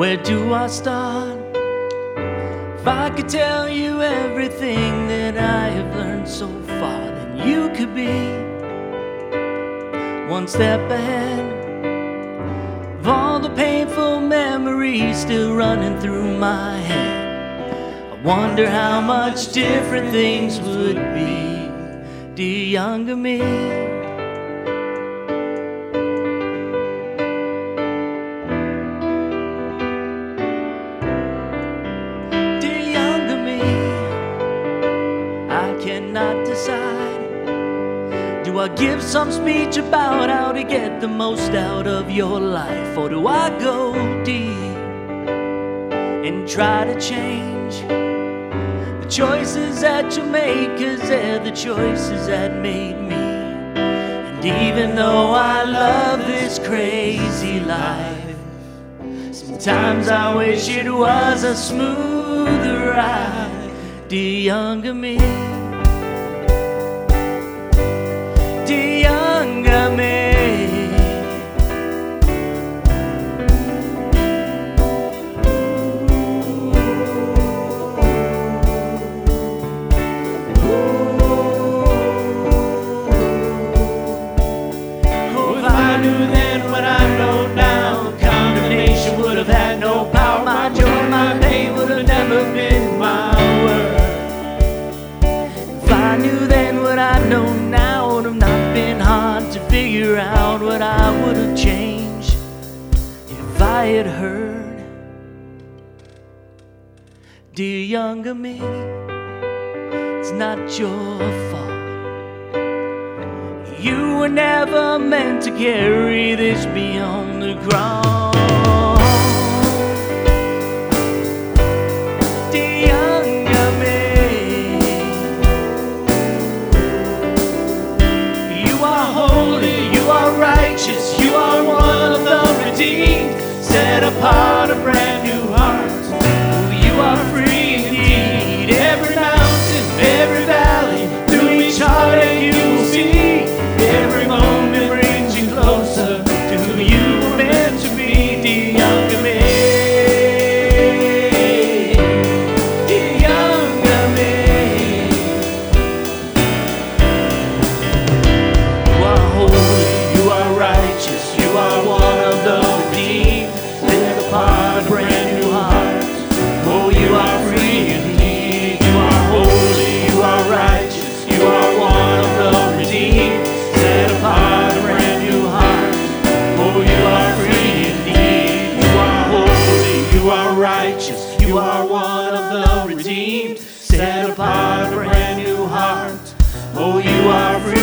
where do I start? If I could tell you everything that I have learned so far, then you could be one step ahead of all the painful memories still running through my head. I wonder how much different things would be, dear younger me. I cannot decide. Do I give some speech about how to get the most out of your life, or do I go deep and try to change the choices that you make, 'cause they're the choices that made me? And even though I love this crazy life, sometimes I wish it was a smoother ride, dear younger me. Dear younger me. Oh, if I knew then what I know now, condemnation would have had no power. My joy, my pain would have never been my word. If I knew then what I know now, it would have not been hard to figure out what I would have changed if I had heard. Dear younger me, it's not your fault. You were never meant to carry this beyond the cross. You are one of the redeemed, set apart a brand new heart. Oh, you are free indeed. Every mountain, every valley, through each heartache you will see. Every moment brings you closer to who you were meant to be, dear younger me. Dear younger me. You are holy, you are righteous, you are one of the redeemed, set apart a brand new heart. Oh, you are free indeed. You are holy, you are righteous, you are one of the redeemed, set apart a brand new heart. Oh, you are free indeed. You are holy, you are righteous, you are one of the redeemed, set apart a brand new heart. Oh, you are free.